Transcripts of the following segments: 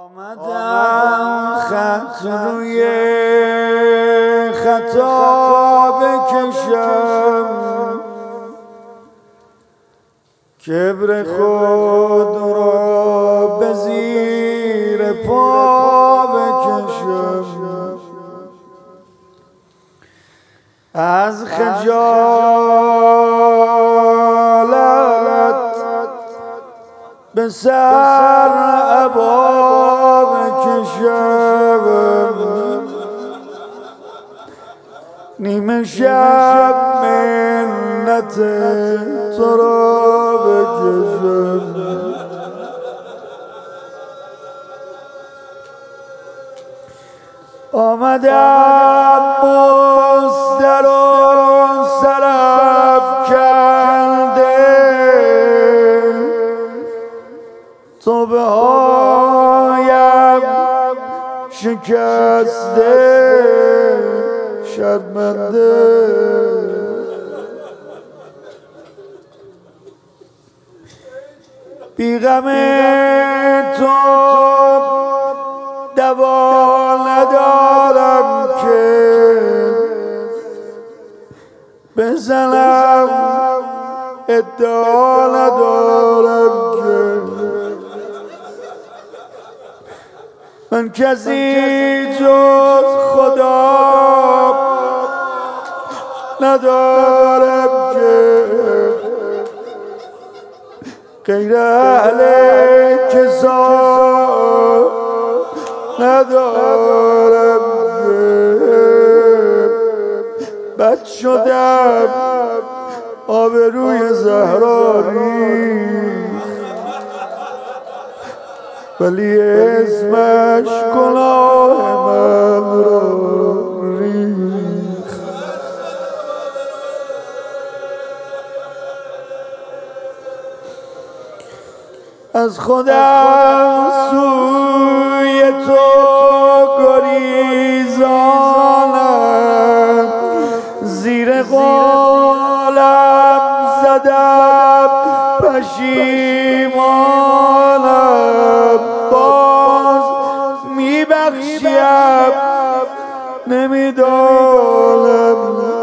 آمدم خط روی خطا بکشم، کبر خود را به زیر پا بکشم، از خجالت به سر عبا بکشم، نیمه شب منت تو را بکشم. آمدم مستر و سرافکنده، توبه هایم شکسته شرمنده، بی غم تو دوا ندارم که بزنم، ادعا ندارم که من کسی جز خدا ندارم که غیر اهل کسا ندارم که بد شدم آبروی زهرا ریخت، ولی اسمش گناه من را ریخت. از خودم سوی تو گریزانم، زیر قولم زدم پشیمانم، باز میبخشیم نمیدانم،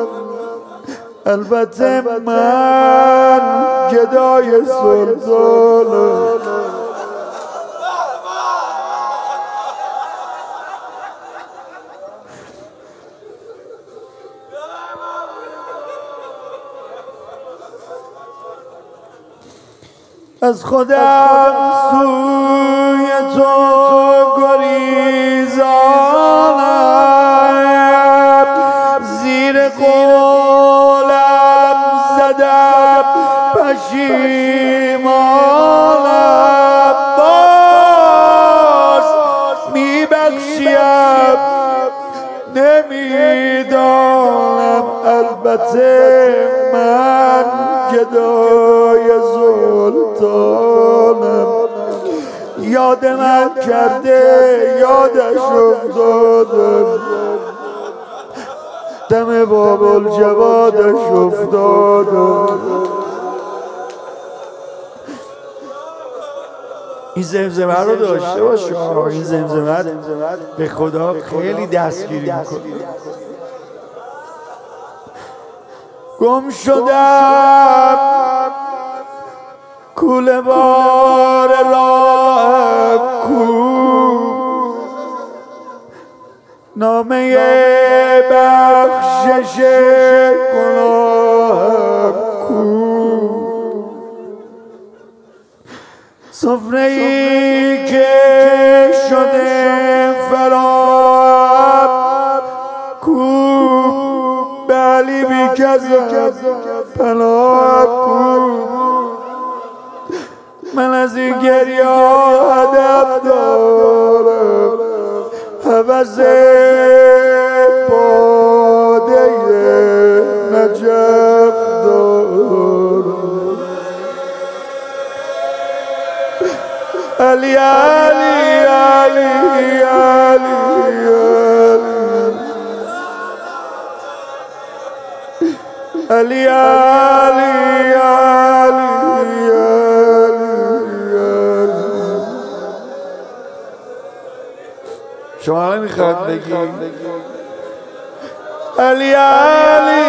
البته من گدای سلطانم. از خودم سوی تو گریزانم، زیر قولم زدم پشیمانم، باز میبخشیم نمیدانم، البته من گدای سلطانم. یاد من کرده یادش افتادم، دم بابالجوادش افتادم. این زمزمه رو داشته باش، این زمزمه به خدا خیلی دستگیری میکنه. گم شدم کوله بار راه کو، نامه بخشش گناه کو، سفره ای که شده فراب کو، بلی بی کزم پناه کو، من از این گریه هدف دارم، هوس باده نجف دارم. علی علی علی علی علی علی علی علی شما نمیخواد بگی علی علی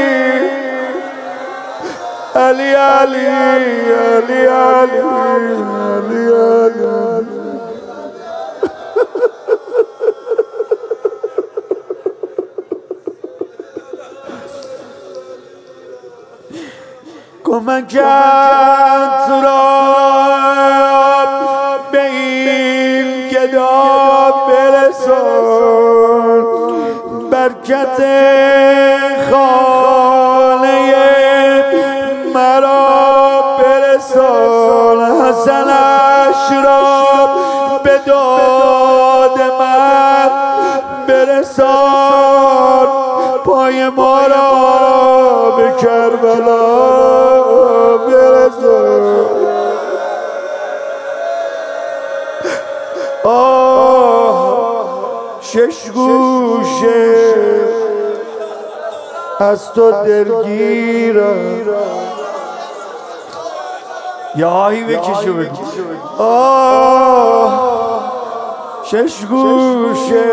علی علی علی علی علی علی کمکت را به این گدا برسان برکت خانه مرا برسان حسنش را به داد من برسان پای ما را به کربلا برسان شش گوشه از تو دلگیرم یا آهی بکشو بگو شش گوشه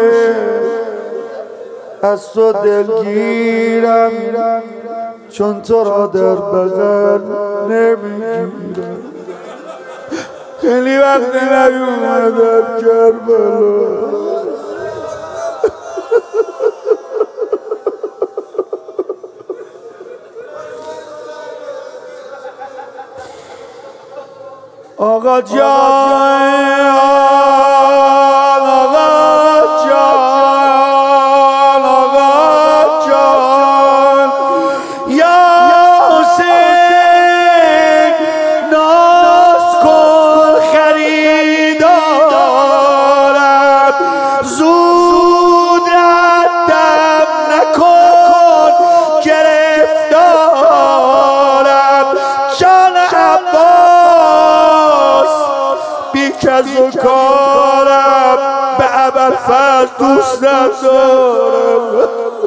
از تو دلگیرم چون تو را در بغل نمیگیرم خیلی وقت نیومدم کربلا آقا جان آقا جان آقا جان یا حسین ناز کن خریدارم زود ردم نکن گرفتارم جان عباس بیکز و کارم به ابوالفضل دوست ندارم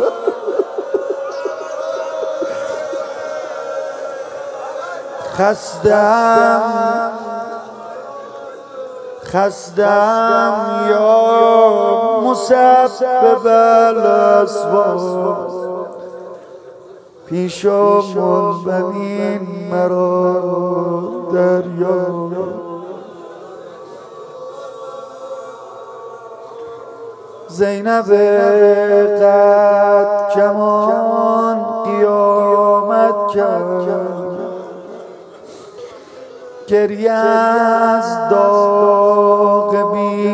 خستم یا مسبب الاسباب پیش منبمین مرا دریا زینب قد کمان قیامت کرد گریه از داغ بی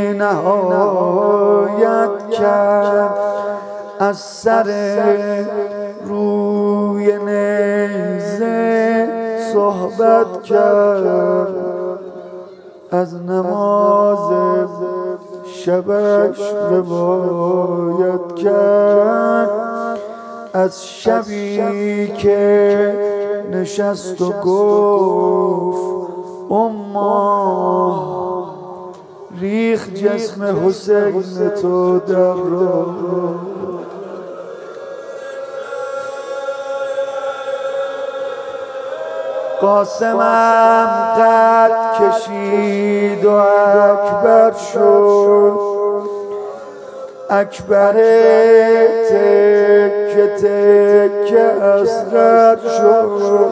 نهایت کرد از سر روی نیزه صحبت کرد از نماز شبش روایت کرد از شبی که نشست و گفت اما ریخ جسم حسین تو در راه قاسمم قد کشید و اکبر شد اکبر تکه تکه اصغر شد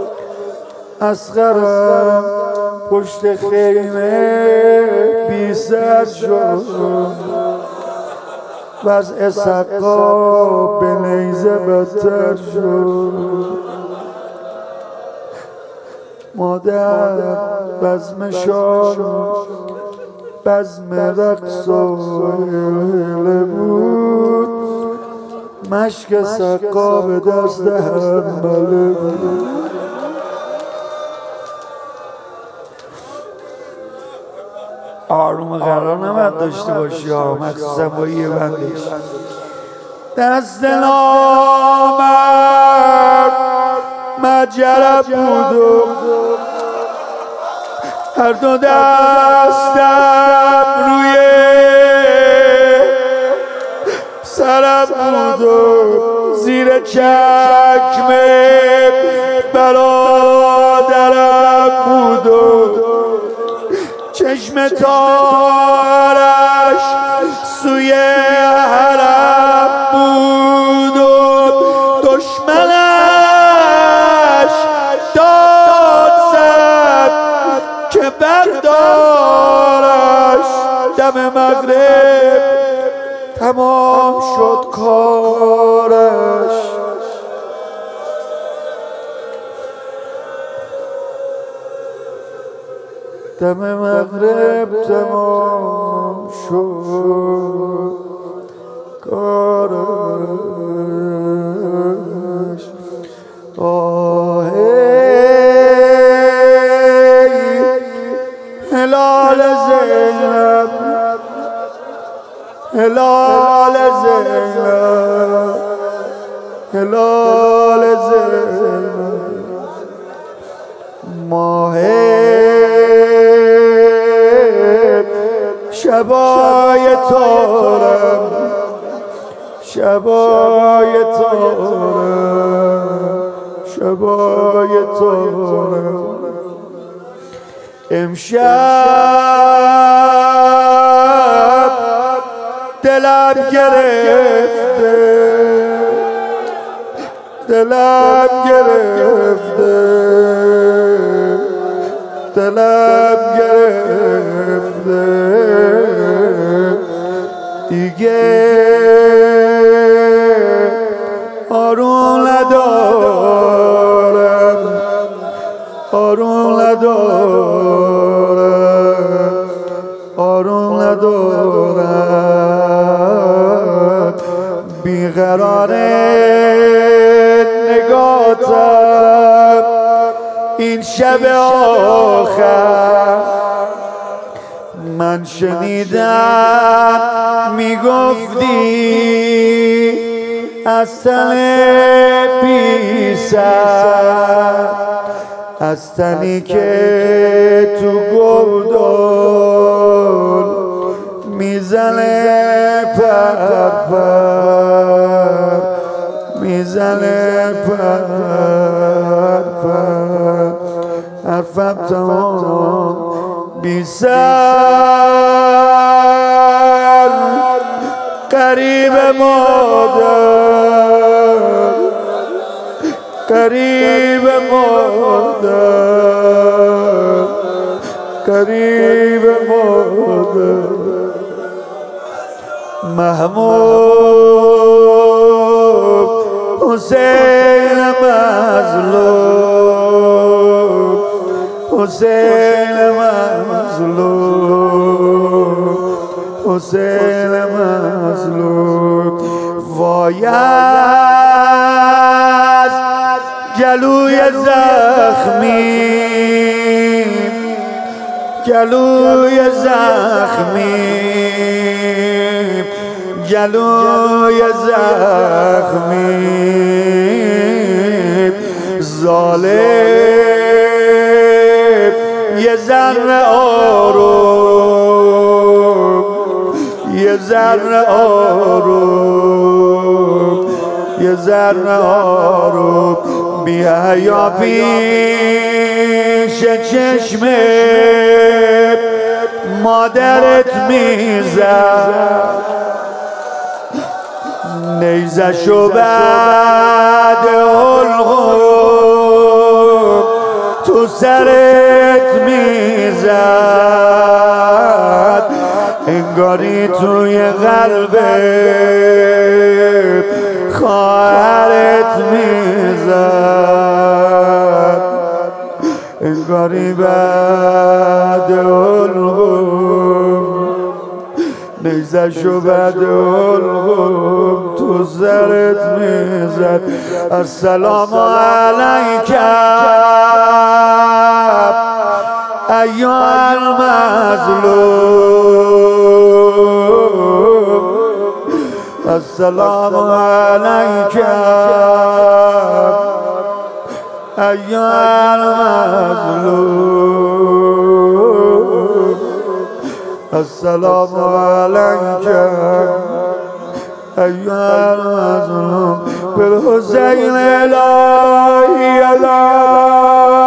اصغرم پشت خیمه بی سر شد وضع سقا به نیزه بدتر شد مادر بزم شام بزم رقص و هله بود مشک سقا به دست حنبله بود آروم قرار نباید داشته باشی ها مخصوصا با یه بندش دست نامرد مجرب بود و هر دو دستم روی سرم بود و زیر چکم برادرم بود و چشم تارش دم مغرب تمام شد کارش، دم مغرب تمام شد کارش. آه هلال زینب، هلال زینب، هلال زینب، ماه شبای تارم، شبای تارم، شبای تارم. امشب دلم گرفته، دلم گرفته، دلم گرفته، دیگه آروم ندارم، آروم ندارم، آروم ندارم. بیقرار نگاتم این شب آخر. من شنیدم میگفتی از تن بی سر، از تنی که تو گودال میزنه پر پر، میزنه پر پر. حرفم تمام بی سر، قریب مادر، قریب مادر، قریب مادر. محمود حسین مظلوم، حسین مظلوم، حسین مظلوم. وای از گلوی زخمی، گلوی زخمی، گلوی زخمی. ظالم یه ذره آروم، یه ذره آروم، یه ذره آروم. بیا یا پیش چشم مادرت میزد، نیزشو بعد حلقوم تو سرت میزد. انگاری توی قلبت خواهرت میزد، انگاری بعد حلقوم نیزشو بعد حلقوم تو سرت میزد. السلام علیکم ایها المظلوم، السلام علیکم ایها المظلوم، السلام علیکم ایها المظلوم. بالحسین الهی